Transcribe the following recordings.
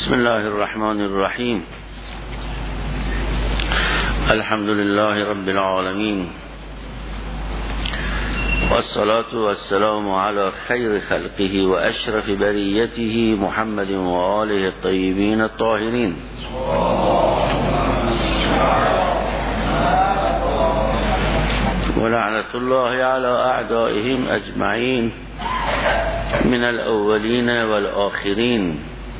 بسم الله الرحمن الرحیم. الحمد لله رب العالمین والصلاة والسلام على خیر خلقه و اشرف بریته محمد و آله الطیبین الطاهرین. ولعنة الله على اعدائهم اجمعین من الاولین والآخرین.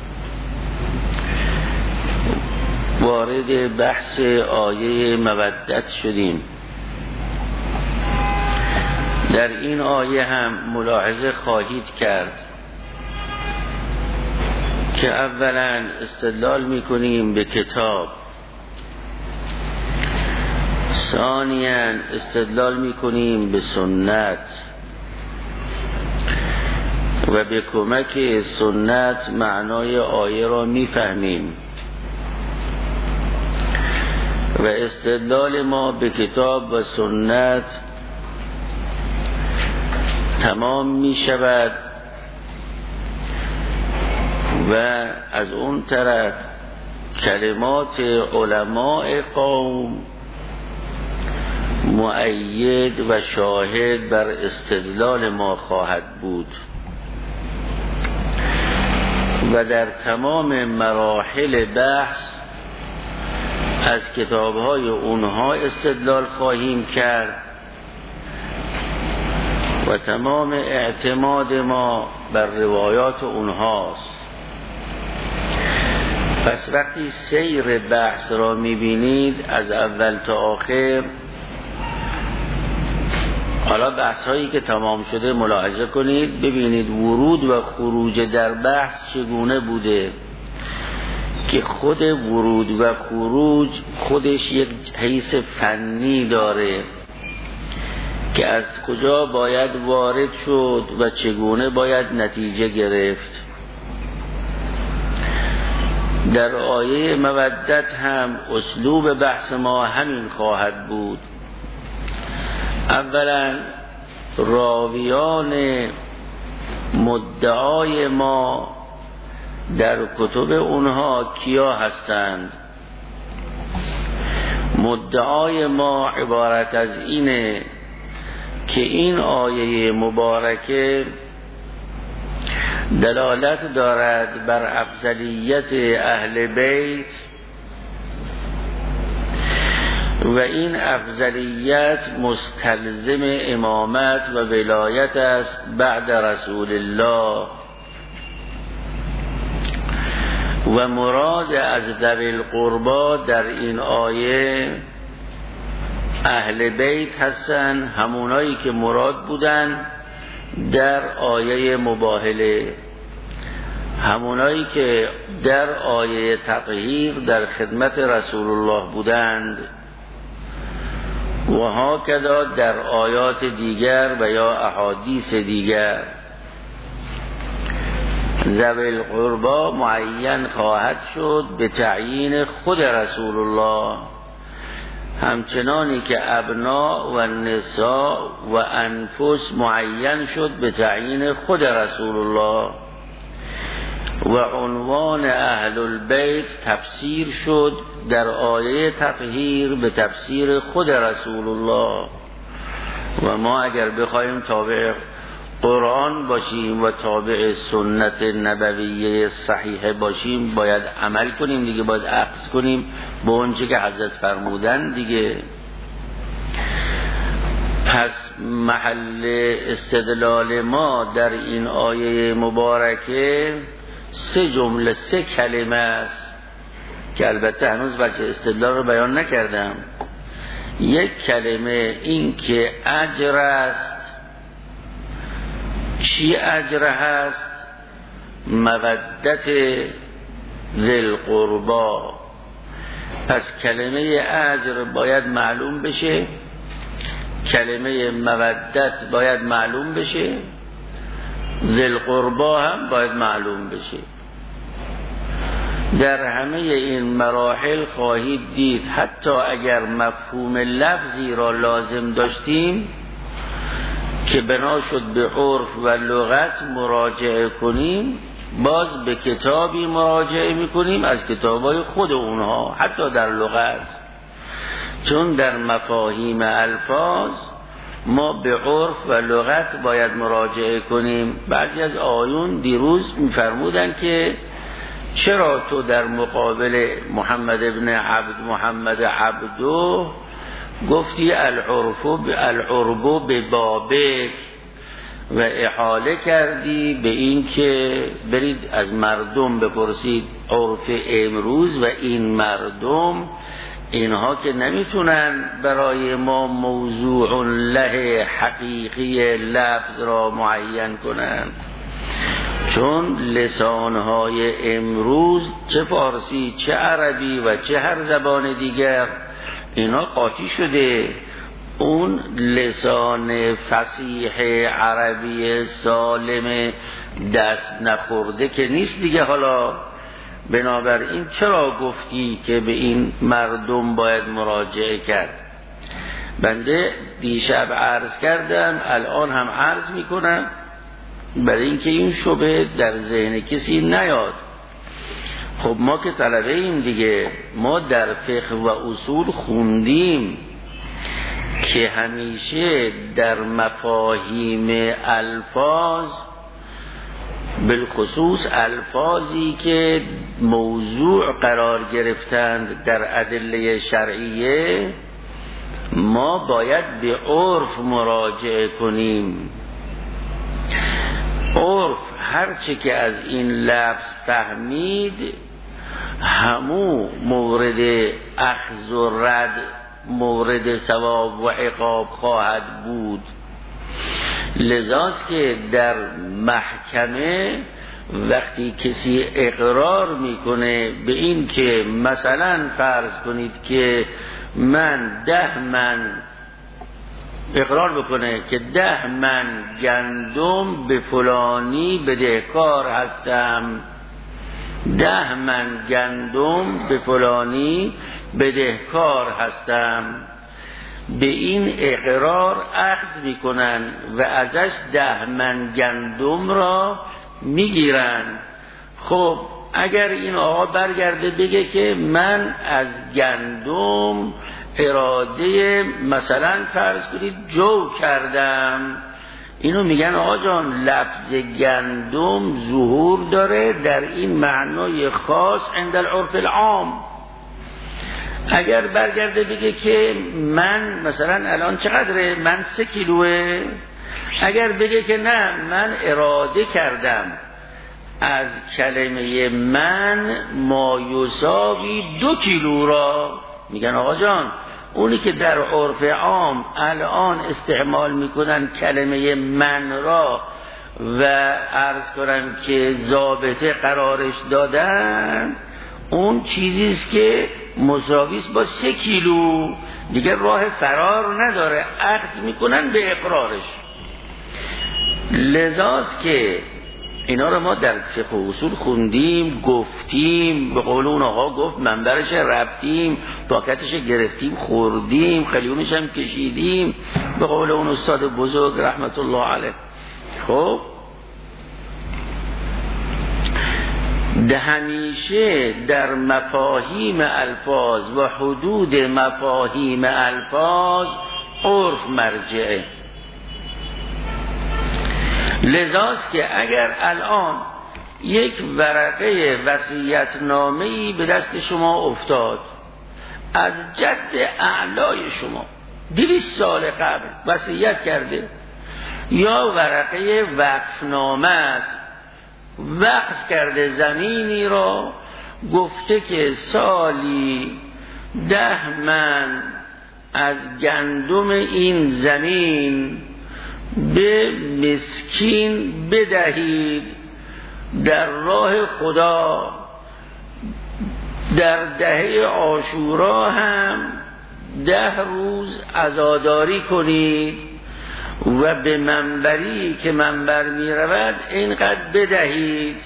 وارد بحث آیه مودت شدیم. در این آیه هم ملاحظه خواهید کرد که اولا استدلال میکنیم به کتاب، ثانیا استدلال میکنیم به سنت و به کمک سنت معنای آیه را میفهمیم و استدلال ما به کتاب و سنت تمام می شود و از اون طرف کلمات علماء قوم مؤید و شاهد بر استدلال ما خواهد بود و در تمام مراحل بحث از کتاب‌های اونها استدلال خواهیم کرد و تمام اعتماد ما بر روایات اونهاست. پس وقتی سیر بحث را می‌بینید از اول تا آخر، حالا بحث هایی که تمام شده ملاحظه کنید، ببینید ورود و خروج در بحث چگونه بوده که خود ورود و خروج خودش یک حیث فنی داره که از کجا باید وارد شد و چگونه باید نتیجه گرفت. در آیه مودت هم اسلوب بحث ما همین خواهد بود. اولا راویان مدعای ما در کتب اونها کیا هستند؟ مدعای ما عبارت از اینه که این آیه مبارکه دلالت دارد بر افضلیت اهل بیت و این افضلیت مستلزم امامت و ولایت است بعد رسول الله و مراد از ذوی القربا در این آیه اهل بیت هستن، همونایی که مراد بودن در آیه مباهله، همونایی که در آیه تطهیر در خدمت رسول الله بودند و هاکذا در آیات دیگر و یا احادیث دیگر. ذوی القربا معین خواهد شد به تعیین خود رسول الله، همچنانی که ابنا و نساء و انفس معین شد به تعیین خود رسول الله و عنوان اهل البیت تفسیر شد در آیه تطهیر به تفسیر خود رسول الله. و ما اگر بخوایم تابع قرآن باشیم و تابع سنت نبویه صحیحه باشیم باید عمل کنیم دیگه، باید اخذ کنیم به اونچه که حضرت فرمودن دیگه. پس محل استدلال ما در این آیه مبارکه سه جمله، سه کلمه است که البته هنوز بچه استدلال رو بیان نکردم. یک کلمه این که اجر است. چی اجر هست؟ مودت ذی القربا. پس کلمه اجر باید معلوم بشه، کلمه مودت باید معلوم بشه، ذی القربا هم باید معلوم بشه. در همه این مراحل خواهید دید حتی اگر مفهوم لفظی را لازم داشتیم که بنا شد به عرف و لغت مراجعه کنیم، باز به کتابی مراجعه میکنیم از کتابای خود اونها، حتی در لغت، چون در مفاهیم الفاظ ما به عرف و لغت باید مراجعه کنیم. بعضی از آیون دیروز میفرمودن که چرا تو در مقابل محمد ابن محمد عبدو گفتی العرب به بابک و احاله کردی به این که برید از مردم بپرسید عرف امروز و این مردم اینها که نمیتونن برای ما موضوع له حقیقی لفظ را معین کنند، چون لسانهای امروز چه فارسی چه عربی و چه هر زبان دیگر اینا قاطی شده. اون لسان فصیح عربی سالم دست نخورده که نیست دیگه. حالا بنابراین چرا گفتی که به این مردم باید مراجعه کرد؟ بنده دیشب عرض کردم، الان هم عرض میکنم برای اینکه این شبه در ذهن کسی نیاد. خب ما که طلبه ایم دیگه، ما در فقه و اصول خوندیم که همیشه در مفاهیم الفاظ، بالخصوص الفاظی که موضوع قرار گرفتند در ادله شرعیه، ما باید به عرف مراجعه کنیم. عرف هرچه که از این لفظ فهمید همو مورد اخذ و رد، مورد ثواب و عقاب خواهد بود. لذاست که در محکمه وقتی کسی اقرار میکنه به این که مثلا فرض کنید که من 10 من اقرار بکنه که 10 من گندم به فلانی بدهکار هستم، 10 من گندم به فلانی بدهکار هستم، به این اقرار اخذ میکنن و ازش 10 من گندم را میگیرن. خب اگر این آقا برگرده بگه که من از گندم اراده مثلا فرض کنید جو کردم، اینو میگن آقا جان لفظ گندم ظهور داره در این معنای خاص عند العرف العام. اگر برگرده بگه که من مثلا الان چقدره، من 3 کیلوه، اگر بگه که نه من اراده کردم از کلمه من ما یساوی 2 کیلو را، میگن آقا جان اونی که در عرف عام الان استعمال میکنن کلمه من را و عرض کنن که ضابطه قرارش دادن، اون چیزیست که مساویست با 3 کیلو، دیگه راه فرار نداره، اخذ میکنن به اقرارش. لذاست که اینا رو ما در فقه و اصول خوندیم، گفتیم، به قول اون آقا گفت منبرش رفتیم، پاکتش گرفتیم، خوردیم، خلیونش هم کشیدیم، به قول اون استاد بزرگ رحمت الله علیه. خب همیشه در مفاهیم الفاظ و حدود مفاهیم الفاظ عرف مرجعه. لذاست که اگر الان یک ورقه وصیت‌نامه‌ای به دست شما افتاد از جد اعلای شما 200 سال قبل وصیت کرده، یا ورقه وقفنامه است، وقف کرده زمینی را، گفته که سالی 10 من از گندم این زمین به مسکین بدهید، در راه خدا در دهه عاشورا هم 10 روز عزاداری کنید و به منبری که منبر می رود اینقدر بدهید،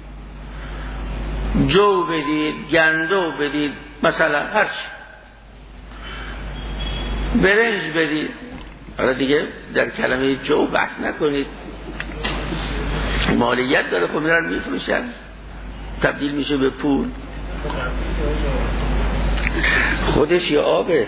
جو بدید، گندو بدید، مثلا هرچی، برنج بدید. حالا دیگه در کلمه جو بحث نکنید، مالیت داره، خب میرن میفروشن، تبدیل میشه به پول. خودش یه آبه.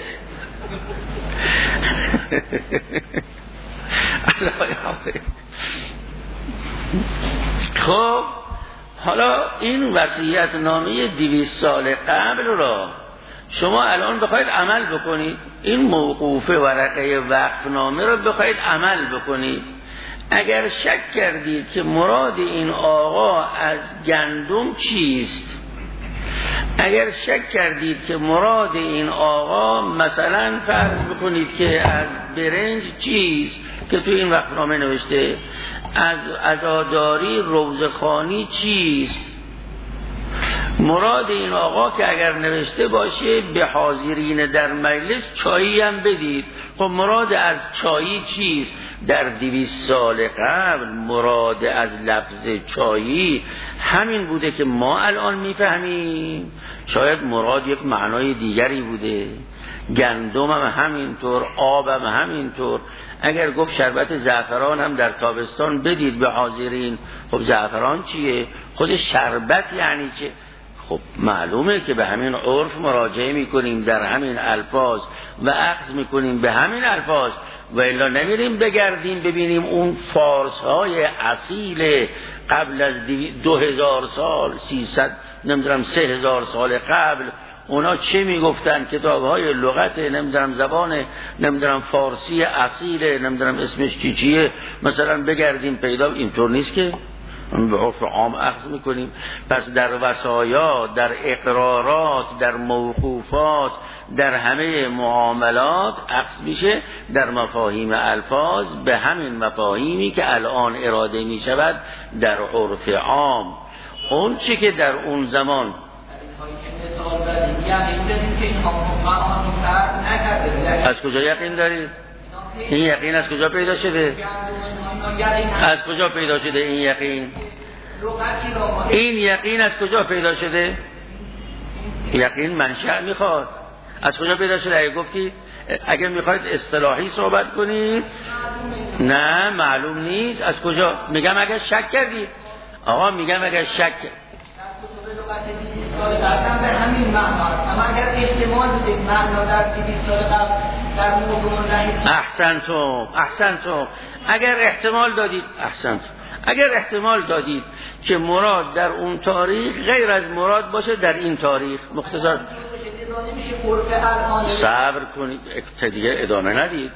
خب حالا این وصیت نامه 200 سال قبل را شما الان بخواید عمل بکنید، این موقوفه ورقه وقف نامه را بخواید عمل بکنید، اگر شک کردید که مراد این آقا از گندم چیست، اگر شک کردید که مراد این آقا مثلا فرض بکنید که از برنج چیست که تو این وقفنامه نوشته، از عزاداری روزخانی چیست، مراد این آقا که اگر نوشته باشه به حاضرین در مجلس چایی هم بدید، خب مراد از چایی چیست؟ در 200 سال قبل مراد از لفظ چایی همین بوده که ما الان میفهمیم، شاید مراد یک معنای دیگری بوده. گندم هم همینطور، آب هم همینطور. اگر گفت شربت زعفران هم در تابستان بدید به حاضرین، خب زعفران چیه؟ خود شربت یعنی چه؟ خب معلومه که به همین عرف مراجعه میکنیم در همین الفاظ و اخذ میکنیم به همین الفاظ، و الا نمیریم بگردیم ببینیم اون فارس های اصیل قبل از 2000 سال 300 نمیدونم 3000 سال قبل اونا چه میگفتن، کتاب های لغت نمیدونم زبان نمیدونم فارسی اصیل نمیدونم اسمش چیه، مثلا بگردیم پیدا، اینطور نیست که به عرف عام اخذ میکنیم. پس در وصایا، در اقرارات، در موقوفات، در همه معاملات اخذ میشه در مفاهیم الفاظ به همین مفاهیمی که الان اراده میشود در عرف عام. اون چی که در اون زمان از کجا یقین دارید؟ این یقین از کجا پیدا شده؟ از کجا پیدا شده این یقین؟ این یقین از کجا پیدا شده؟ یقین منشأ میخواد. از کجا پیدا شده؟ اگه گفتی اگه میخواید اصطلاحی صحبت کنید نه معلوم نیست. از کجا؟ میگم اگر شک کردید. آقا میگم اگر شک به همین معنا، اما اگر احتمال بده معنا در 200 سال قبل در موضوع احسنتم اگر احتمال دادید، اگر احتمال دادید که مراد در اون تاریخ غیر از مراد باشه در این تاریخ، مختصر صبر کنید دیگه ادامه ندید.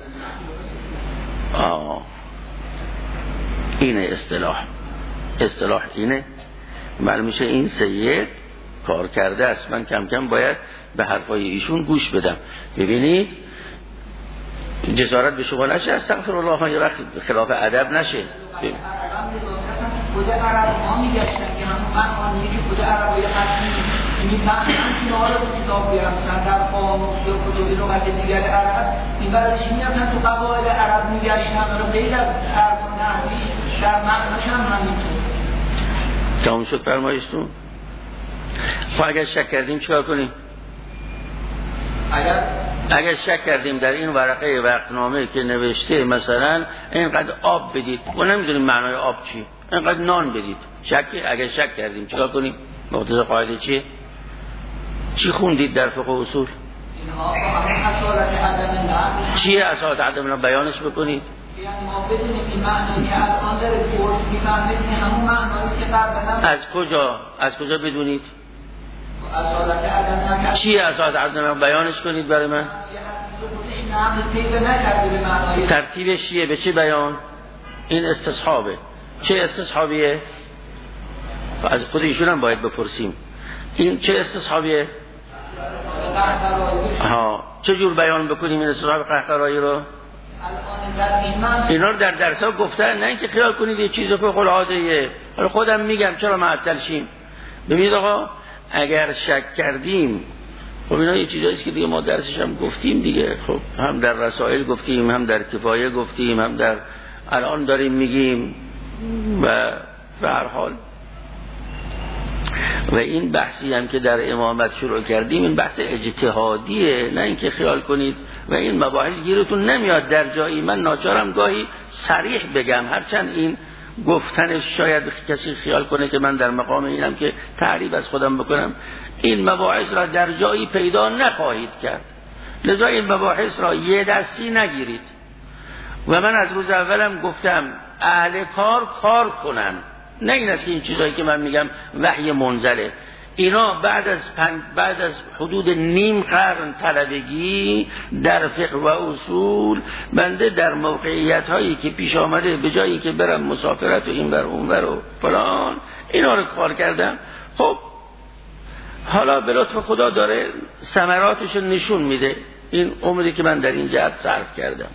اینه اصطلاح اینه. معلوم میشه این سید کار کرده است. من کم کم باید به حرفای ایشون گوش بدم. ببینید جسارت به شما نشه، استغفر الله، یه وقت خلاف ادب نشه. خود عرب ها میگشتن که همون معنی که خود عربای قدیمی میفهمن که حالا تو کتاب بیارن در قاموس یا کتب لغت دیگر عرب این برای چی میرفتن تو قواعد عرب میگشتن رو غیر از ارکان نحوی در معناش هم همینطور. تمام شد فرمایشتون؟ خب اگر شک کردیم چیکار کنیم؟ اگر شک کردیم در این ورقه وقتنامه که نوشته مثلا اینقدر آب بدید و نمیدونیم معنای آب چی، اینقدر نان بدید، اگر شک کردیم چیکار کنیم؟ مقتضی قاعده چیه؟ چی خوندید در فقه اصول؟ چیه اصالت عدم نقل؟ بیانش بکنید. یعنی ما بدونیم این معنی که الان داره کورس میفهمید که همون معنی که قبلا از کجا بدونید؟ اصالت عدم نقل. چیه اصالت عدم نقل؟ بیانش کنید برای من. ترتیبش چیه؟ به چه بیان؟ این استصحابه. چه استصحابیه؟ از خود ایشون هم باید بپرسیم این چه استصحابیه؟ چه جور بیان بکنیم این استصحاب قهقرایی رو؟ اینا رو در درس ها گفتن، نه اینکه خیال کنید یه چیز فوق العاده‌ایه. حالا خودم میگم چرا معطل شیم. ببینید آقا اگر شک کردیم، خب اینا یه چیزایی است که دیگه ما درسش هم گفتیم دیگه، خب هم در رسائل گفتیم، هم در کفایه گفتیم، هم در الان داریم میگیم و به هر حال. و این بحثی هم که در امامت شروع کردیم این بحث اجتهادیه، نه اینکه خیال کنید و این مباحث گیرتون نمیاد در جایی. من ناچارم گاهی صریح بگم، هرچند این گفتنش شاید کسی خیال کنه که من در مقام اینم که تعریف از خودم بکنم. این مباحث را در جایی پیدا نخواهید کرد، لذا این مباحث را یه دستی نگیرید. و من از روز اولم گفتم اهل کار کنن، نه این است که این چیزایی که من میگم وحی منزله. اینا بعد از حدود نیم قرن طلبگی در فقه و اصول، بنده در موقعیت هایی که پیش آمده به جایی که برم مسافرت و این بر اون بر و فلان اینا رو کار کردم. خب حالا به لطف خدا داره ثمراتش نشون میده این عمری که من در این جهت صرف کردم.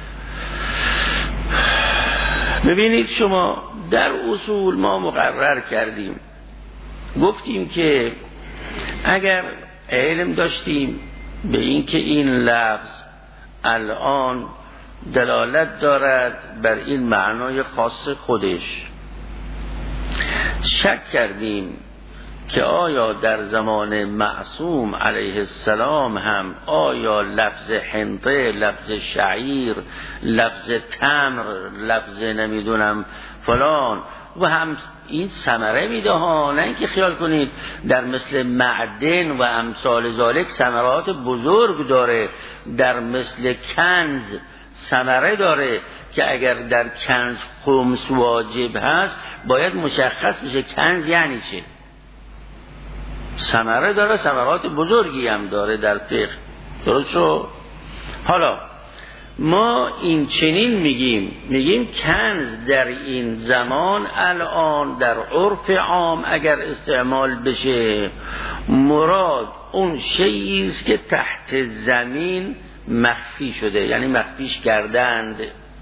ببینید شما در اصول ما مقرر کردیم، گفتیم که اگر علم داشتیم به این که این لفظ الان دلالت دارد بر این معنای خاص خودش، شک کردیم که آیا در زمان معصوم علیه السلام هم آیا لفظ حنطه، لفظ شعیر، لفظ تمر، لفظ نمیدونم فلان و هم این ثمره میده ها، نه اینکه خیال کنید در مثل معدن و امثال ذالک ثمرات بزرگ داره، در مثل کنز ثمره داره که اگر در کنز خمس واجب هست باید مشخص بشه کنز یعنی چه. ثمره داره، ثمرات بزرگی هم داره در فقه، درست شو؟ حالا ما این چنین میگیم کنز در این زمان الان در عرف عام اگر استعمال بشه مراد اون شیئی است که تحت زمین مخفی شده، یعنی مخفیش کردند.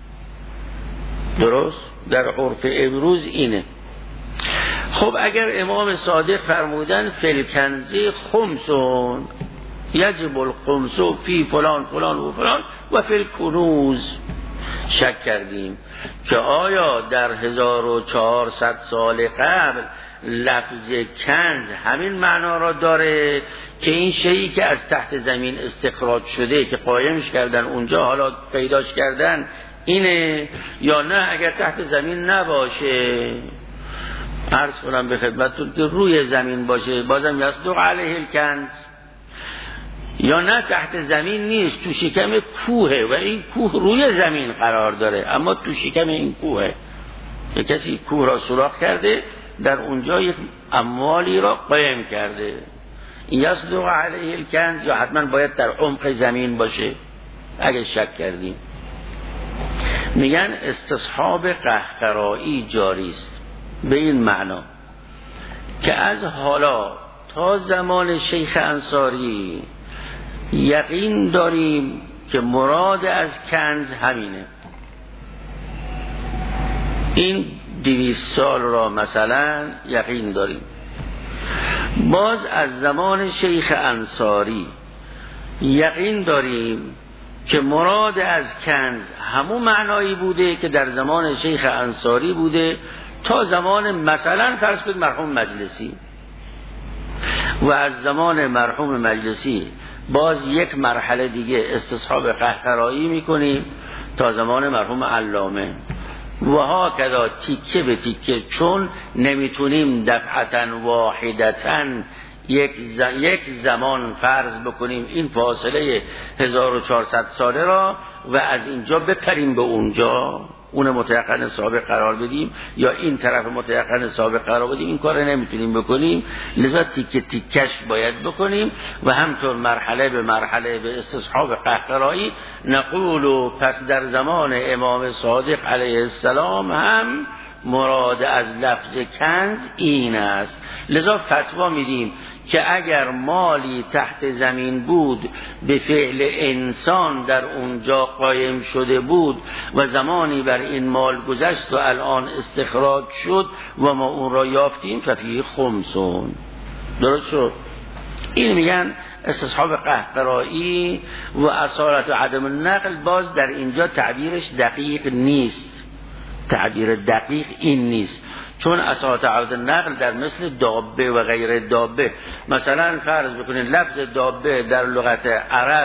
درست؟ در عرف امروز اینه. خب اگر امام صادق فرمودن فی الکنز خمسون یجب الخمس فی فلان فلان و فلان و فی الکنوز، شک کردیم که آیا در 1400 سال قبل لفظ کنز همین معنا را داره که این شیئی که از تحت زمین استخراج شده که قایمش کردن اونجا حالا پیداش کردن اینه، یا نه اگر تحت زمین نباشه عرض کنم به خدمتتون که روی زمین باشه بازم یصدق علیه الکنز، یا نه تحت زمین نیست تو شکم کوهه و این کوه روی زمین قرار داره اما تو شکم این کوهه، یک کسی کوه را سوراخ کرده در اونجا یک اموالی را قایم کرده، این یصدق علیه الکنز یا حتما باید در عمق زمین باشه. اگه شک کردیم میگن استصحاب قهقرایی جاری است به این معنا که از حالا تا زمان شیخ انصاری یقین داریم که مراد از کنز همینه. این 200 سال را مثلا یقین داریم. باز از زمان شیخ انصاری یقین داریم که مراد از کنز همون معنایی بوده که در زمان شیخ انصاری بوده تا زمان مثلا فرض کنید مرحوم مجلسی، و از زمان مرحوم مجلسی باز یک مرحله دیگه استصحاب قهقرایی میکنیم تا زمان مرحوم علامه و ها کذا تیکه به تیکه، چون نمیتونیم دفعتا واحدتا یک زمان فرض بکنیم این فاصله 1400 ساله را و از اینجا بپریم به اونجا اون متيقن سابق قرار بدیم یا این طرف متيقن سابق قرار بدیم، این کار نمیتونیم بکنیم، لذا تیکه تیکش باید بکنیم و همطور مرحله به مرحله به استصحاب قهقرایی نقول. و پس در زمان امام صادق علیه السلام هم مراد از لفظ کنز این است، لذا فتوا میدیم که اگر مالی تحت زمین بود به فعل انسان در اونجا قایم شده بود و زمانی بر این مال گذشت و الان استخراج شد و ما اون را یافتیم ففیه خمسون. درست شد؟ این میگن استصحاب قهقرایی و اصالت و عدم النقل. باز در اینجا تعبیرش دقیق نیست، تعبیر دقیق این نیست، چون اصالت عدم النقل در مثل دابه و غیر دابه، مثلا فرض بکنید لفظ دابه در لغت عرب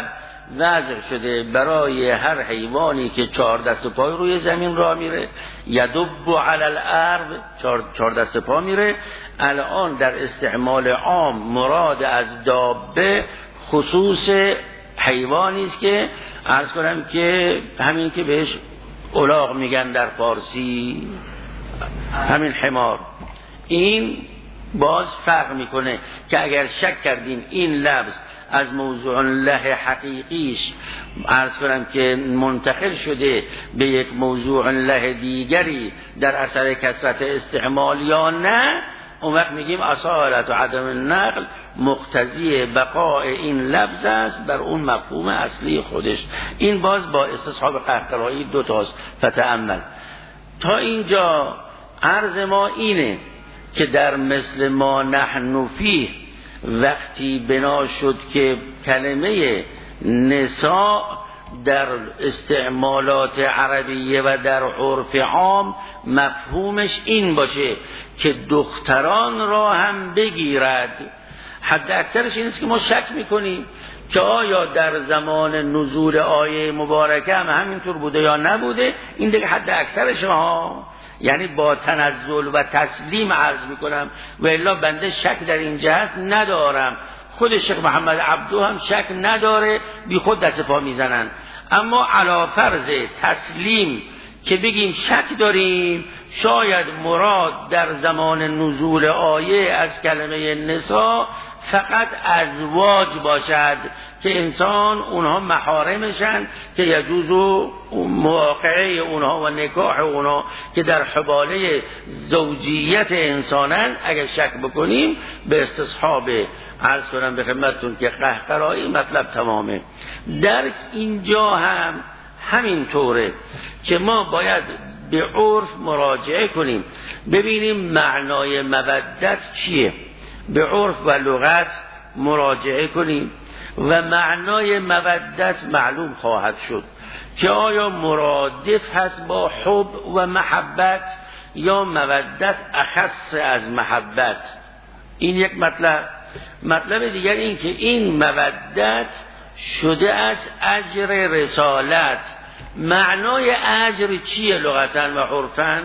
وضع شده برای هر حیوانی که 4 دست و پای روی زمین راه میره، یدب علی الارض، 4 دست پا میره. الان در استعمال عام مراد از دابه خصوص حیوانی است که عرض کنم که همین که بهش الاغ میگن در فارسی، همین حمار. این باز فرق میکنه که اگر شک کردیم این لفظ از موضوع له حقیقیش عرض کنم که منتقل شده به یک موضوع له دیگری در اثر کثرت استعمال یا نه، اون وقت میگیم اصالت و عدم النقل مقتضی بقای این لفظ است بر اون مفهوم اصلی خودش. این باز با استصحاب قهقرایی 2 تاست. فتأمل. تا اینجا عرض ما اینه که در مثل ما نحن فیه وقتی بنا شد که کلمه نساء در استعمالات عربیه و در عرف عام مفهومش این باشه که دختران را هم بگیرد، حد اکثرش این است که ما شک میکنیم که آیا در زمان نزول آیه مبارکه هم همینطور بوده یا نبوده. این دیگه حد اکثرش ها، یعنی با تنزل و تسلیم عرض میکنم و الا بنده شک در این جهت ندارم. خود شیخ محمد عبدو هم شک نداره، بی خود دست پا میزنن. اما علی فرض تسلیم که بگیم شک داریم، شاید مراد در زمان نزول آیه از کلمه نساء فقط ازواج باشد که انسان اونها محارمشن که یجوز مواقعه اونها و نکاح اونها که در حباله زوجیت انسانن. اگر شک بکنیم به استصحاب عرض کنم به خدمتتون که قهقرایی مطلب تمامه. در اینجا هم همین طوره که ما باید به عرف مراجعه کنیم ببینیم معنای مودت چیه، به عرف و لغت مراجعه کنیم و معنای مودت معلوم خواهد شد که آیا مرادف هست با حب و محبت یا مودت اخص از محبت. این یک مطلب دیگر این که این مودت شده از اجر رسالت. معنای اجر چیه لغتاً و عرفاً؟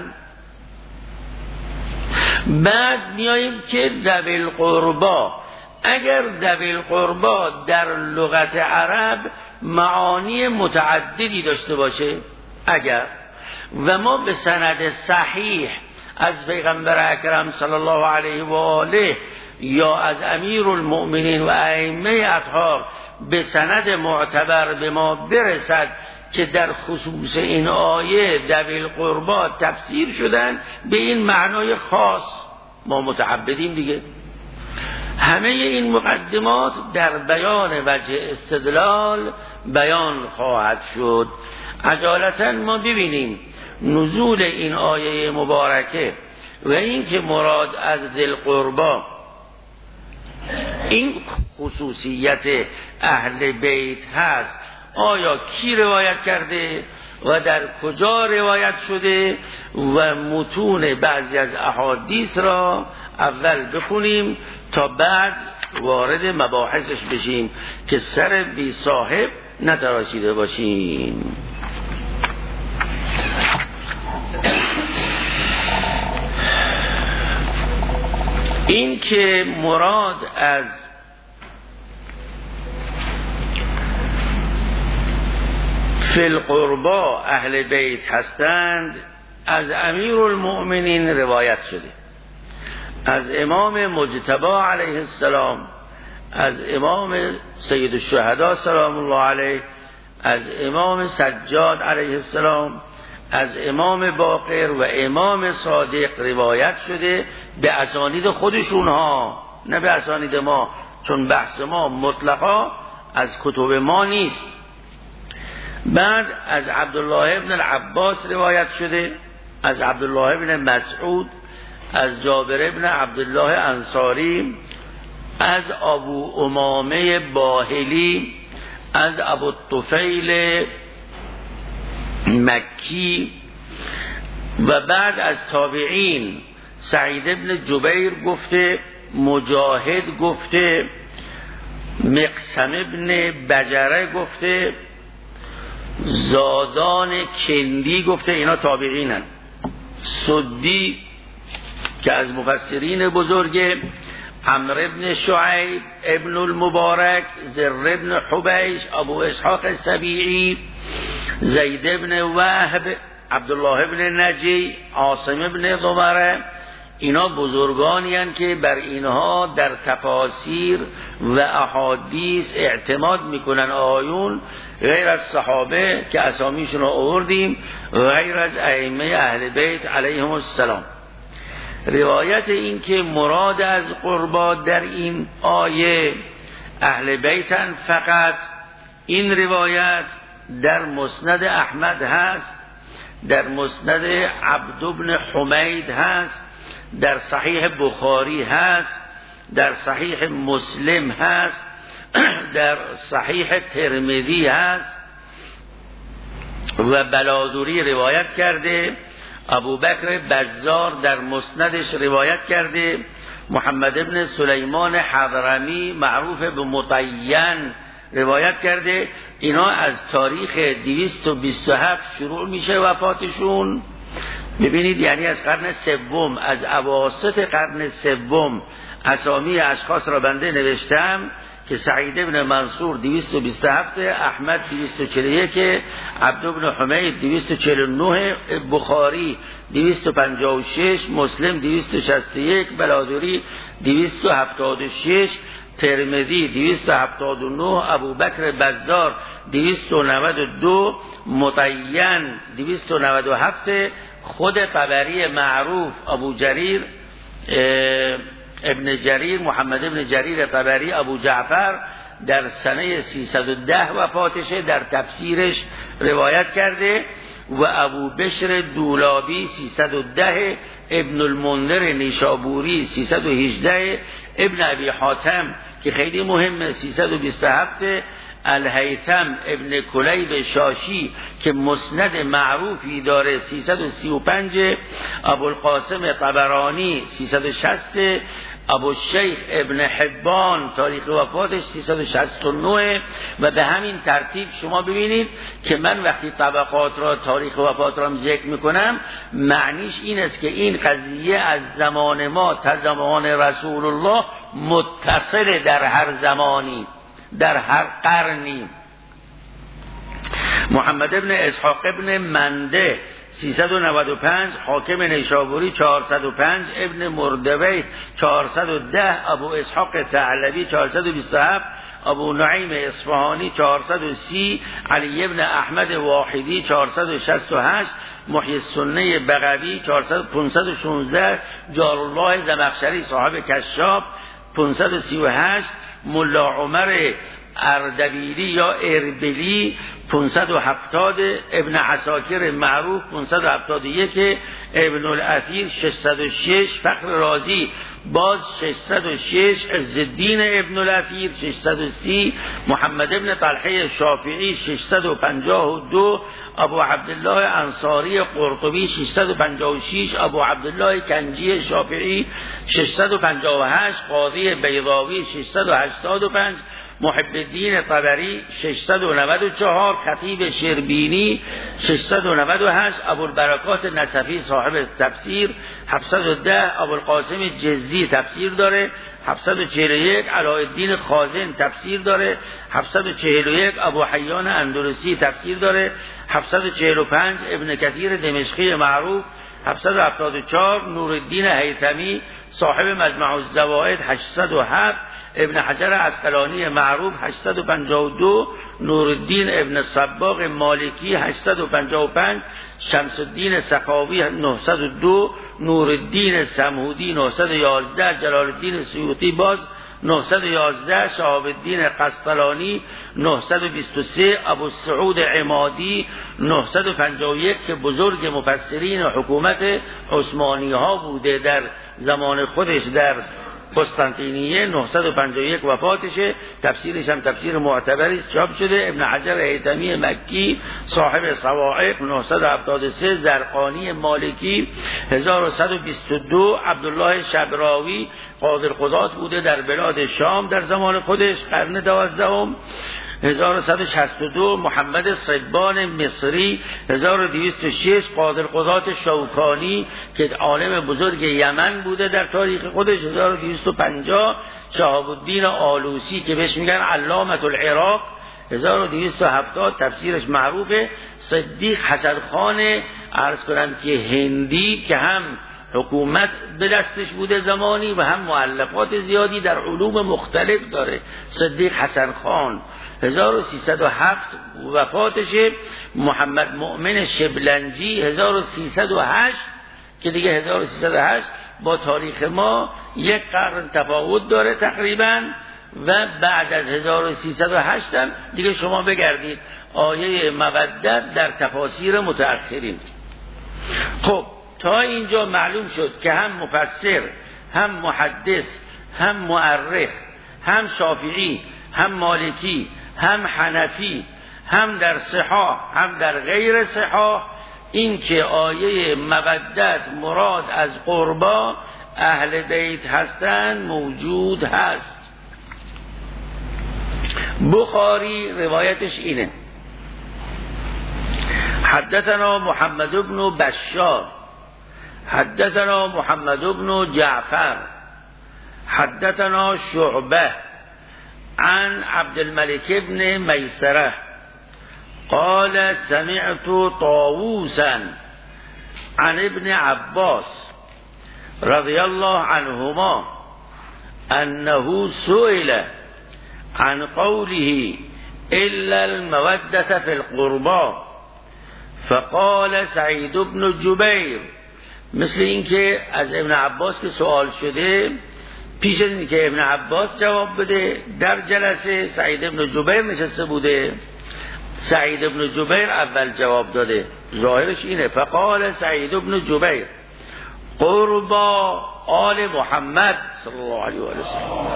بعد میاییم که ذوی القربا. اگر ذوی القربا در لغت عرب معانی متعددی داشته باشه، اگر و ما به سند صحیح از پیغمبر اکرم صلی الله علیه و آله یا از امیر المؤمنین و ائمه اطهار به سند معتبر به ما برسد که در خصوص این آیه ذوی القربا تفسیر شدن به این معنای خاص، ما متعبدیم دیگه. همه این مقدمات در بیان وجه استدلال بیان خواهد شد. عجالتا ما ببینیم نزول این آیه مبارکه و این که مراد از ذی القربا این خصوصیت اهل بیت هست، آیا کی روایت کرده و در کجا روایت شده و متون بعضی از احادیث را اول بخونیم تا بعد وارد مباحثش بشیم که سر بی صاحب نتراشیده باشیم. این که مراد از فی القربا اهل بیت هستند از امیر المؤمنین روایت شده، از امام مجتبی علیه السلام، از امام سید الشهدا سلام الله علیه، از امام سجاد علیه السلام، از امام باقر و امام صادق روایت شده به اسانید خودشون ها، نه به اسانید ما، چون بحث ما مطلقا از کتب ما نیست. بعد از عبدالله ابن العباس روایت شده، از عبدالله ابن مسعود، از جابر ابن عبدالله انصاری، از ابو امامه باهلی، از ابو الطفیل مکی و بعد از تابعین سعید ابن جبیر گفته، مجاهد گفته، مقسم ابن بجره گفته، زادان کندی گفته اینا تابعینن. سدی که از مفسرین بزرگه، عمرو ابن شعیب ابن المبارک، زر ابن حبیش، ابو اسحاق السبیعی، زید ابن وهب، عبدالله ابن نجی، عاصم ابن ضمره، اینا بزرگانی هستند که بر اینها در تفاسیر و احادیث اعتماد میکنن آیون، غیر از صحابه که اسامیشون رو آوردیم، غیر از ائمه اهل بیت علیهم السلام. روایت این که مراد از قربا در این آیه اهل بیتن فقط، این روایت در مسند احمد هست، در مسند عبد بن حمید هست، در صحیح بخاری هست، در صحیح مسلم هست، در صحیح ترمذی هست و بلادوری روایت کرده، ابوبکر بزار در مسندش روایت کرده، محمد ابن سلیمان حضرمی معروف به مطین روایت کرده. اینا از تاریخ 227 شروع میشه وفاتشون. ببینید یعنی از قرن سوم، از اواسط قرن سوم اسامی اشخاص را بنده نوشتم که سعید ابن منصور 227، احمد 241، عبد بن حمید 249، بخاری 256، مسلم 261، بلادوری 276، ترمذی 279، ابوبکر بزار 292، مطین 297، خود طبری معروف ابو جریر ابن جریر، محمد ابن جریر طبری ابو جعفر در سنه 310 وفاتشه، در تفسیرش روایت کرده. و ابو بشر دولابی 310، ابن المنذر نیشابوری 318، ابن ابی حاتم که خیلی مهمه 327، الهیثم ابن کلیب شاشی که مسند معروفی داره 335، ابو القاسم طبرانی 360، ابو شیخ ابن حبان تاریخ وفاتش 369. و به همین ترتیب شما ببینید که من وقتی طبقات را، تاریخ وفات را ذکر میکنم، معنیش این است که این قضیه از زمان ما تا زمان رسول الله متصل در هر زمانی، در هر قرنی. محمد ابن اسحاق ابن منده 395، حاکم نیشابوری 405، ابن مردوی 410، ابو اسحاق ثعلبی 427، ابو نعیم اصفهانی 430، علی ابن احمد واحدی 468، محی السنه بغوی 516، جارالله زمخشری صاحب کشاف 538، ملا عمر اردبیلی یا اربلی 570، ابن عساکر معروف 571، ابن الاثیر 606، فخر رازی باز 606، عزالدین ابن الاثیر 630، محمد ابن طلحه شافعی 652، ابو عبدالله انصاری قرطبی 656، ابو عبدالله کنجی شافعی 658، قاضی بیضاوی 685، محب الدین طبری 694، خطیب شربینی 698، ابوالبرکات نصفی صاحب تفسیر 710، ابوالقاسم جزی تفسیر داره 741، علاءالدین خازن تفسیر داره 741، ابو حیان اندلسی تفسیر داره 745، ابن کثیر دمشقی معروف 774، نورالدین هیثمی صاحب مجمع الزوائد 807، ابن حجر عسقلانی معروف 852، نورالدین ابن صباغ مالکی 855، شمس الدین سخاوی 902، نورالدین سمهودی 911، جلال الدین سیوطی باز 911، شهاب الدین قسطلانی 923، ابو السعود عمادی 951 که بزرگ مفسرین حکومت عثمانی ها بوده در زمان خودش در قسطنطینیه 951 وفاتشه. تفسیرش هم تفسیر معتبری است، چاپ شده. ابن حجر هیثمی مکی صاحب صواعق 973. زرقانی مالکی 1122. عبدالله شبراوی قاضی القضات بوده در بلاد شام در زمان خودش، قرن 12. 1162. محمد صبان مصری 1206. قاضی القضات شوکانی که عالم بزرگ یمن بوده در تاریخ خودش 1250. شهاب الدین آلوسی که بهش میگن علامة العراق 1270. تفسیرش معروفه. صدیق حسن خان عرض کنم که هندی که هم حکومت به دستش بوده زمانی و هم مؤلفات زیادی در علوم مختلف داره. صدیق حسن خان 1307 وفاتشه. محمد مؤمن شبلنجی 1308 که دیگه 1308 با تاریخ ما یک قرن تفاوت داره تقریبا. و بعد از 1308 هم دیگه شما بگردید آیه مودت در تفاسیر متأخرین. خب تا اینجا معلوم شد که هم مفسر، هم محدث، هم مؤرخ، هم شافعی، هم مالکی، هم حنفی، هم در صحاح هم در غیر صحاح، این که آیه مودت مراد از قربا اهل بیت هستند موجود هست. بخاری روایتش اینه: حدثنا محمد بن بشار حدثنا محمد بن جعفر حدثنا شعبه عن عبد الملك بن ميسرة قال سمعت طاووسا عن ابن عباس رضي الله عنهما أنه سئل عن قوله إلا المودة في القربى فقال سعيد بن جبير. مثل این که از ابن عباس که سوال شده، پیش از این که ابن عباس جواب بده در جلسه سعید ابن جبیر نشسته بوده. سعید ابن جبیر اول جواب داده، ظاهرش اینه. فقال سعید ابن جبیر قربا آل محمد صلی الله علیه و سلم.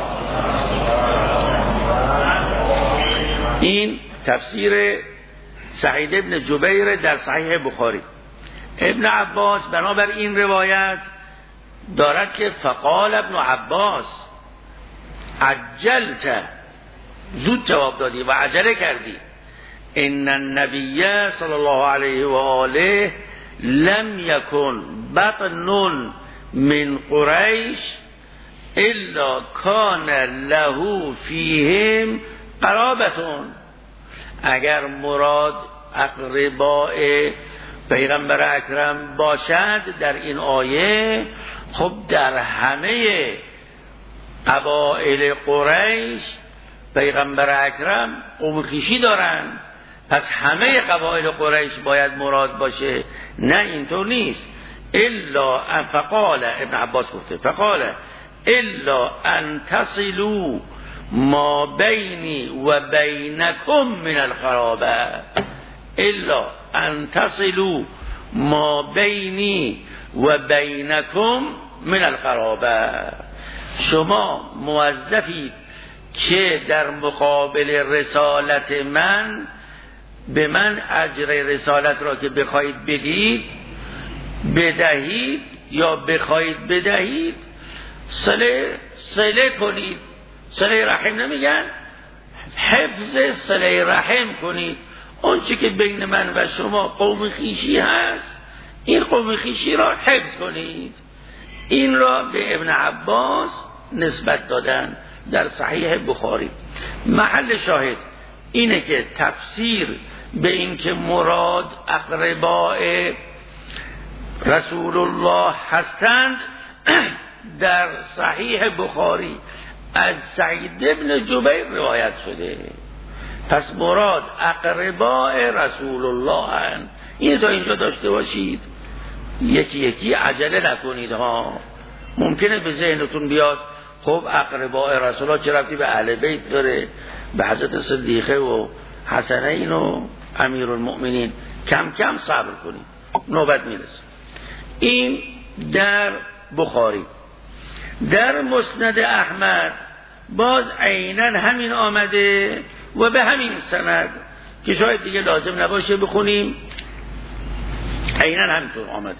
این تفسیر سعید ابن جبیر در صحیح بخاری. ابن عباس بنابر این روایت دارد که فقال ابن عباس عجلت، زود جواب دادی و عجله کردی. ان النبی صلی الله علیه و آله لم یکن بطن من قریش الا کان له فیهم قرابتون. اگر مراد اقرباء پیغمبر اکرم باشد در این آیه، خب در همه قبایل قریش پیغمبر اکرم قوم خویشی دارن، پس همه قبایل قریش باید مراد باشه. نه اینطور نیست. الا فقال ابن عباس گفته فقال الا ان تصلوا ما بینی و بینکم من القرابه. الا ان تصلوا ما بینی و بینکم من القرابه. شما موظفید که در مقابل رسالت من به من اجر رسالت را که بخواهید بدید بدهید یا بخواهید بدهید صله کنید. صله رحم نمیگن، حفظ صله رحم کنید. اون چی که بین من و شما قوم خویشی هست، این قوم خویشی را حفظ کنید. این را به ابن عباس نسبت دادن در صحیح بخاری. محل شاهد اینه که تفسیر به این که مراد اقرباء رسول الله هستند در صحیح بخاری از سعید ابن جبیر روایت شده. پس مراد اقرباء رسول الله هستند. این تا اینجا داشته باشید، یکی یکی عجله نکنید ها. ممکنه به ذهنتون بیاد خب اقرباء رسول الله چه ربطی به اهل بیت داره، به حضرت صدیقه و حسنین و امیرالمؤمنین. کم کم صبر کنید، نوبت میرسه. این در بخاری. در مسند احمد باز عیناً همین آمده و به همین سند که شاید دیگه لازم نباشه بخونیم، عیناً همینطور آمده.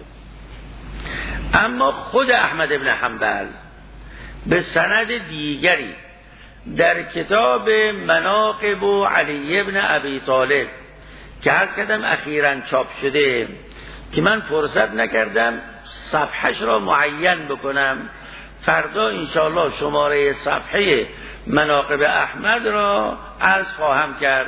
اما خود احمد ابن حنبل به سند دیگری در کتاب مناقب علی ابن ابی طالب که عرض کردم اخیراً چاپ شده که من فرصت نکردم صفحش را معین بکنم، فردا انشاءالله شماره صفحه مناقب احمد را عرض خواهم کرد،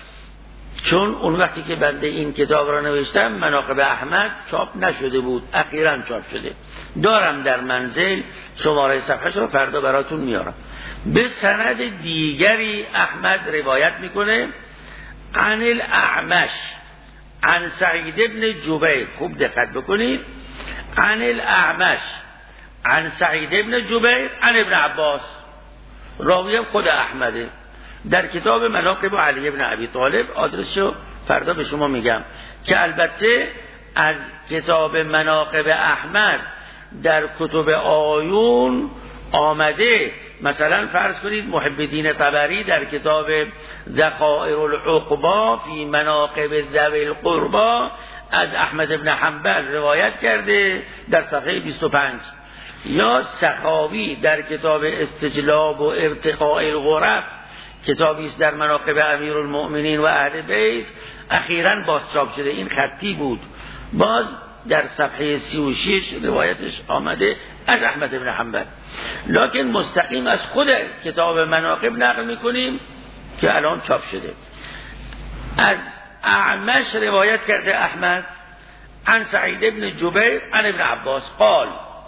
چون اون وقتی که بنده این کتاب را نوشتم مناقب احمد چاپ نشده بود، اخیراً چاپ شده. دارم در منزل شماره صفحش را فردا براتون میارم. به سند دیگری احمد روایت میکنه عن الاعمش عن سعید ابن جبیر، خوب دقت بکنید، عن الاعمش عن سعید ابن جبیر عن ابن عباس، راوی خود احمده، در کتاب مناقب علی ابن ابی طالب. آدرسشو فردا به شما میگم که البته از کتاب مناقب احمد در کتب آیون آمده، مثلا فرض کنید محب الدین طبری در کتاب ذخائر العقبا فی مناقب ذوی القربا از احمد ابن حنبل روایت کرده در صفحه 25، یا سخاوی در کتاب استجلاب و ارتقاء الغرف، کتابی است در مناقب امیرالمؤمنین و اهل بیت، اخیراً بازچاپ شده، این خطی بود، باز در صفحه 36 روایتش آمده از احمد ابن حنبل، لکن مستقیم از خود کتاب مناقب نقل میکنیم که الان چاپ شده. از اعمش روایت کرده احمد عن سعید ابن جبیر عن ابن عباس قال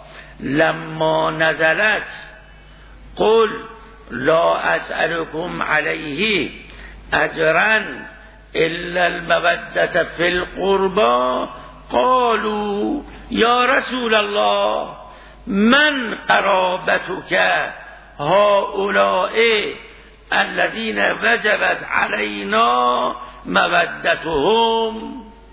لما نزلت قل لا اسألكم علیه اجرا الا المودة فی القربى قالوا یا رسول الله من قرابتك هؤلاء الذين وجبت علينا مودتهم،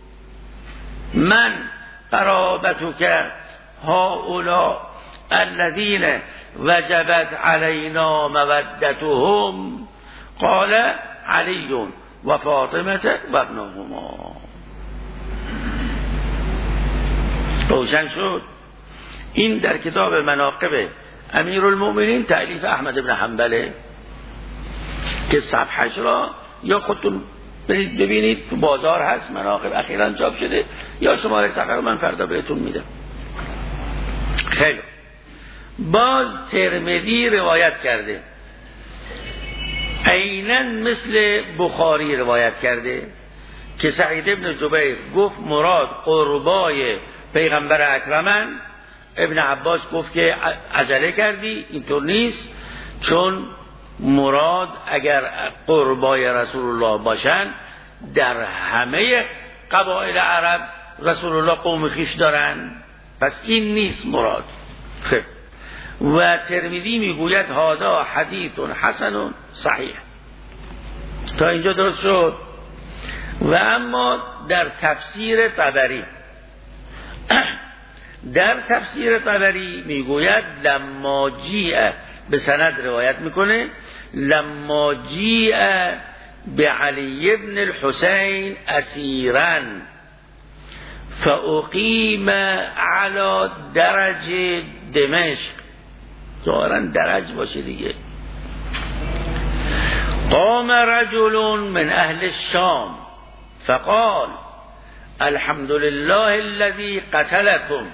من قرابتك هؤلاء الذين وجبت علينا مودتهم قال علي و فاطمه و ابنهما. روشن شد. این در کتاب مناقب امیرالمؤمنین تألیف احمد بن حنبله که صفحش را یا خودتون برید ببینید، تو بازار هست، مناقب اخیراً چاپ شده، یا شماره صفحه رو من فردا بهتون میدم. خیلی باز ترمذی روایت کرده، عیناً مثل بخاری روایت کرده که سعید ابن جبیر گفت مراد قربای پیغمبر اکرمن. ابن عباس گفت که عجله کردی، اینطور نیست، چون مراد اگر قربای رسول الله باشن در همه قبایل عرب رسول الله قوم خیش دارن، پس این نیست مراد. خب و ترمذی میگوید هذا حدیث حسن صحیح. تا اینجا درست شد. و اما در تفسیر طبری، در تفسیر طبری میگوید لما جیء، به سند روایت میکنه، لما جیء به علی ابن الحسین اسیرا فاقیم علی درج دمشق، ظاهرا درج باشه دیگه، قام رجل من اهل الشام فقال الحمد لله الذي قتلكم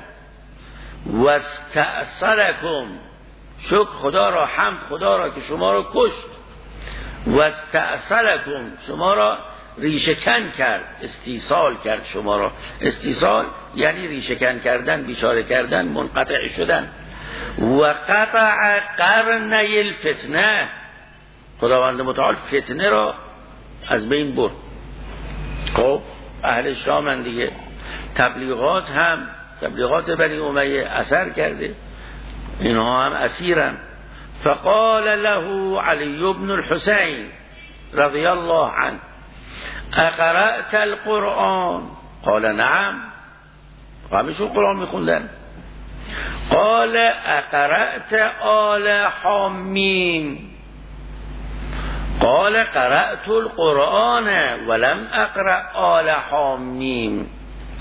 واستأصلكم، شکر خدا را، حمد خدا را که شما را کشت، واستأصلكم، شما را ریشه کن کرد، استیصال کرد شما را، استیصال یعنی ریشه کن کردن، بیچاره کردن، منقطع شدن، و قطع قرنی الفتنه، خداوند متعال فتنه را از بین برد. خب اهل شام دیگه، تبلیغات هم، تبلیغات بنی امیه اثر کرده، اینها هم اسیرن. فقال له علی بن الحسین رضی الله عنه اقرأت القرآن؟ قال نعم، همشون قرآن میخوندن. قال اقرأت آل حامیم؟ قال قرأت القرآن ولم اقرأ آل حامیم.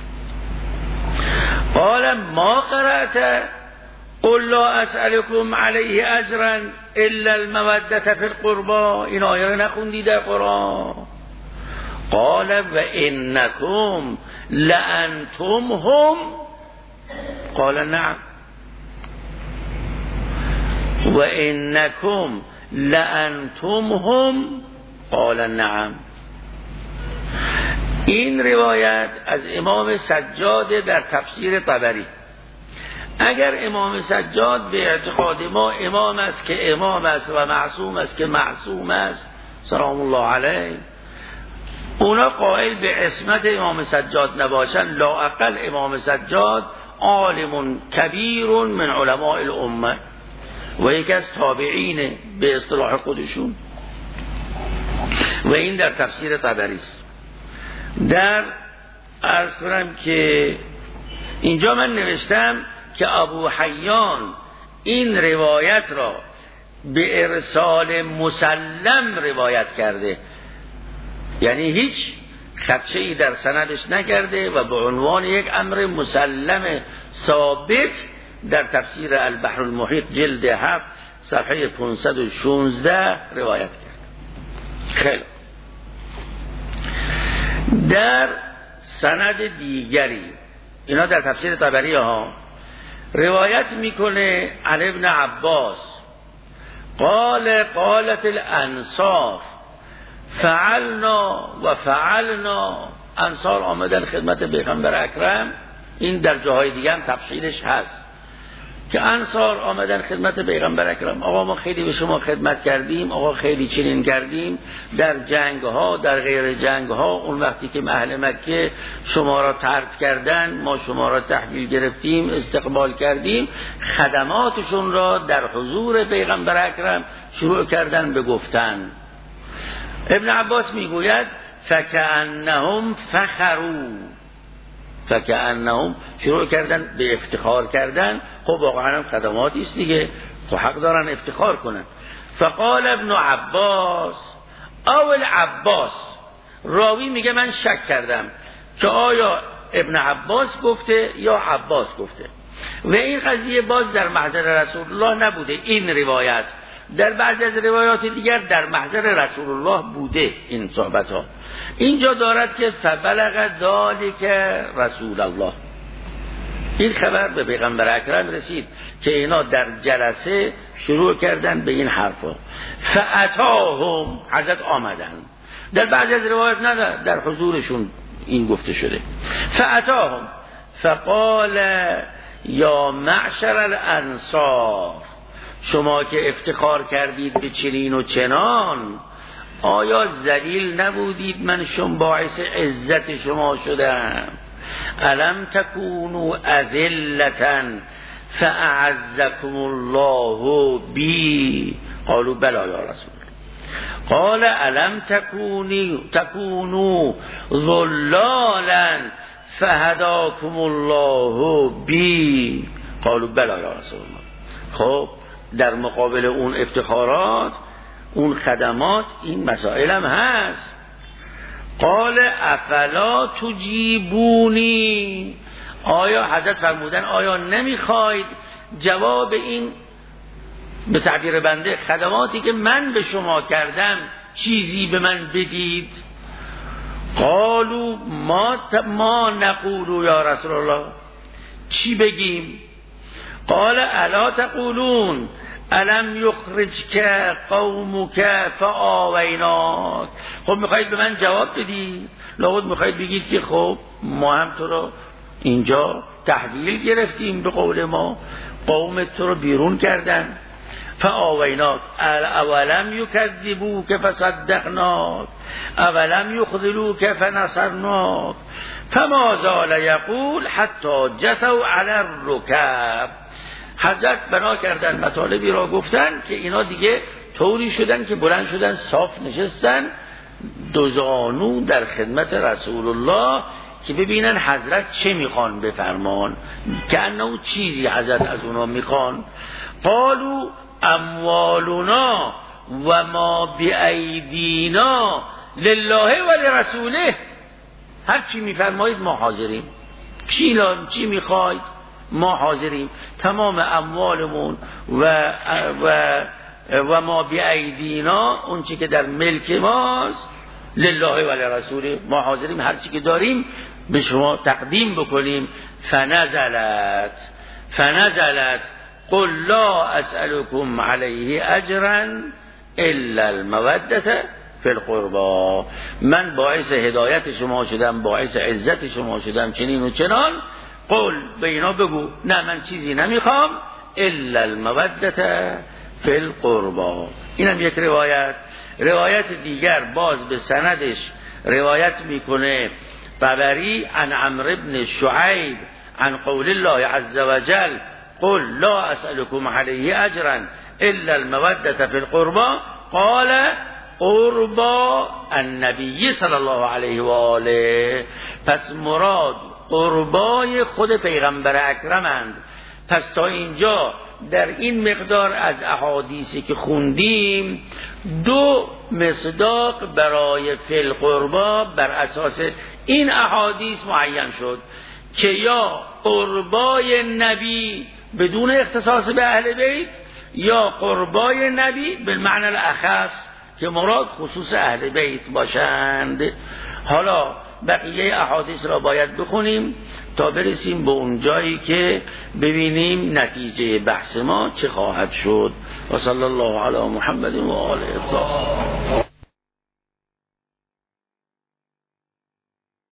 قال ما قرأت؟ قل لا اسألكم علیه اجرا الا المودة فی القربا. این آیه رو نخوندی در قرآن؟ قال و انکم لانتم هم؟ قال نعم. و انکم لانتم هم؟ قال نعم. این روایت از امام سجاد در تفسیر طبری. اگر امام سجاد به اعتقاد ما امام است که امام است و معصوم است که معصوم است سلام الله علیه، اونا قائل به عصمت امام سجاد نباشن، لااقل امام سجاد عالم کبیر من علماء الامه و یکی از تابعین به اصطلاح خودشون، و این در تفسیر طبری است. در عرض کنم که اینجا من نوشتم که ابو حیان این روایت را به ارسال مسلم روایت کرده، یعنی هیچ خدشه‌ای در سندش نکرده و به عنوان یک امر مسلم ثابت در تفسیر البحر المحیط جلد 7 صفحه 516 روایت کرد. خیلی در سند دیگری، اینا در تفسیر طبری ها، روایت میکنه عن ابن عباس قالت الانصار فعلنا و فعلنا. انصار آمدن خدمت پیغمبر اکرم، این در جاهای دیگه هم تفصیلش هست که انصار آمدن خدمت پیغمبر اکرم، آقا ما خیلی به شما خدمت کردیم، آقا خیلی چنین کردیم در جنگ ها، در غیر جنگ ها، اون وقتی که اهل مکه شما را طرد کردن ما شما را تحویل گرفتیم، استقبال کردیم. خدماتشون را در حضور پیغمبر اکرم شروع کردن به گفتن. ابن عباس میگوید فکأنهم فخروا، فکأنهم شروع کردن به افتخار کردن. خب واقعا هم خدماتی است دیگه، خب حق دارن افتخار کنن. فقال ابن عباس او العباس، راوی میگه من شک کردم که آیا ابن عباس گفته یا عباس گفته، و این قضیه باز در محضر رسول الله نبوده. این روایت در بعضی از روایات دیگر در محضر رسول الله بوده. این صحبت ها اینجا دارد که فبلغ ذلک رسول الله، این خبر به پیغمبر اکرم رسید که اینا در جلسه شروع کردن به این حرفا. فاتاهم، حضرت آمدن. در بعضی از روایات نه، در حضورشون این گفته شده. فاتاهم فقال یا معشر الانصار، شما که افتخار کردید به چنین و چنان، آیا ذلیل نبودید من شما باعث عزت شما شدم؟ الم تکونوا اذلة فاعزكم الله بی؟ قالوا بلا یا رسول الله. قال الم تکونوا ضلالا فهداكم الله بی؟ قالوا بلا یا رسول الله. خب در مقابل اون افتخارات، اون خدمات، این مسائل هم هست. قال افلا تجیبونی، آیا حضرت فرمودن آیا نمیخواید جواب این به تعبیر بنده خدماتی که من به شما کردم چیزی به من بدید؟ قالوا ما نقول یا رسول الله، چی بگیم؟ قال الا تقولون الم یخرجک قومک فآویناک. خب میخواید به من جواب بدید، لابد میخواید بگید که خب ما هم تو رو اینجا تحویل گرفتیم، به قول ما قومت تو رو بیرون کردن. فآویناک اولم یکذبوک فصدقناک اولم یخذلوک فنصرناک فما زال یقول حتی جثوا علی الرکب. حضرت بنا کردن مطالبی را گفتن که اینا دیگه طوری شدن که بلند شدن صاف نشستن دو زانو در خدمت رسول الله، که ببینن حضرت چه میخوان بفرمان، که انه چیزی حضرت از اونا میخوان. قالوا اموالنا و ما بایدینا لله و لرسوله، هر چی میفرمایید ما حاضریم. چی میخواید ما حاضریم. تمام اموالمون و ما بایدینا، اون چی که در ملک ماست، لله و لرسوله، ما حاضریم هر چی که داریم به شما تقدیم بکنیم. فنزلت قل لا اسألكم علیه اجرا الا المودة فی القربا، من باعث هدایت شما شدم، باعث عزت شما شدم، چنین و چنان. قل به اینا بگو نه من چیزی نمیخوام الا المودة فی القربا. اینم یک روایت دیگر باز به سندش روایت میکنه طبری عن عمرو بن شعیب عن قول الله عز وجل قل لا اسألكم علیه اجرا الا المودة فی القربا قال قربا النبی صلی الله علیه و آله. پس مراد قربای خود پیغمبر اکرمند. پس تا اینجا در این مقدار از احادیثی که خوندیم 2 مصداق برای فی القربا بر اساس این احادیث معین شد که یا قربای نبی بدون اختصاص به اهل بیت، یا قربای نبی به معنی الاخص که مراد خصوص اهل بیت باشند. حالا بقیه احادیث را باید بخونیم تا برسیم به اون جایی که ببینیم نتیجه بحث ما چه خواهد شد. و صلی الله علی محمد و آله الطاهرین.